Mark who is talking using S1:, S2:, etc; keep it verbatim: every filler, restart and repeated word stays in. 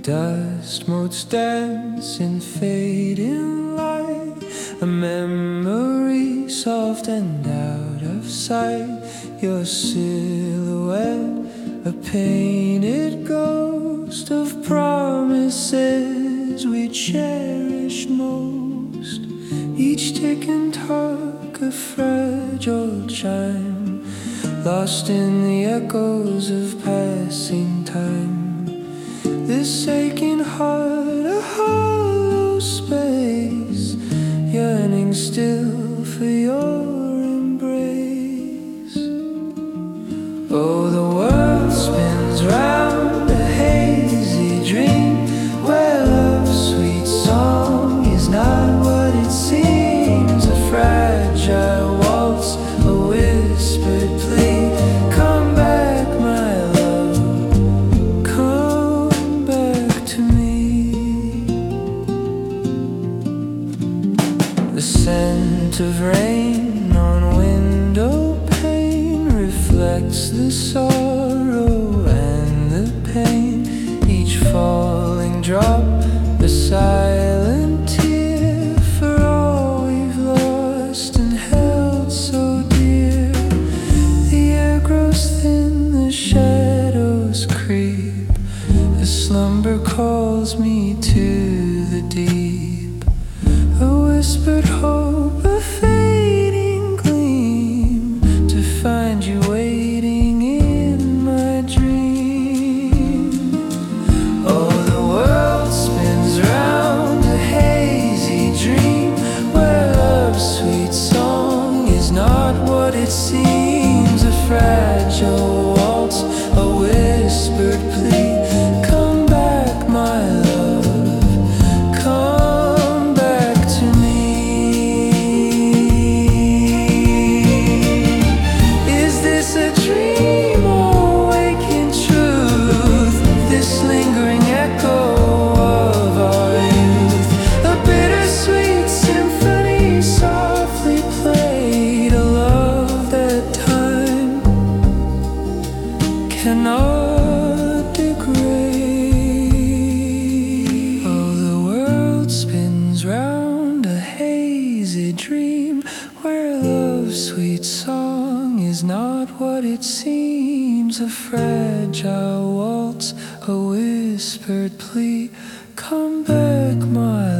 S1: dust motes dance in fading light, a memory soft and out of sight. Your silhouette, a painted ghost of promises we cherished most. Each tick and tock a fragile chime, lost in the echoes of passing time. This aching heart, a hollow space, yearning still for your embrace. Oh, the world spins round a hazy dream, where love's sweet song is not what it seems. A fragile waltz, a whispered plea. Come back, my love, come back to me. The scent of rain on window pane reflects the sorrow and the pain. Each falling drop, a silent tear for all we've lost and held so dear. The air grows thin, the shadows creep, a slumber calls me to the deep. A whispered hope, a fading gleam, to find you waiting in my dream. Oh, the world spins round a hazy dream, where love's sweet song is not what it seems. A fragile waltz, a whispered plea. Come back, my love, come back to me. Is this a dream or waking truth? This lingering echo of our youth, a bittersweet symphony softly played, a love that time cannot degrade. Oh, the world spins round a hazy dream, where love's sweet song is not what it seems. A fragile waltz, a whispered plea. Come back, my